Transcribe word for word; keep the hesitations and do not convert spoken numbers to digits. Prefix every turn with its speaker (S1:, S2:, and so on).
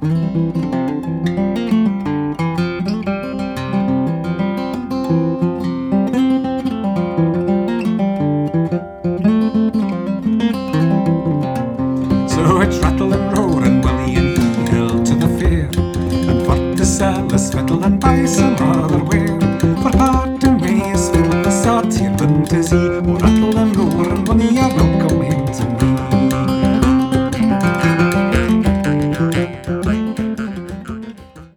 S1: So it's rattle and roar and Willie and he held to the fair, and for to sell a spittle and bison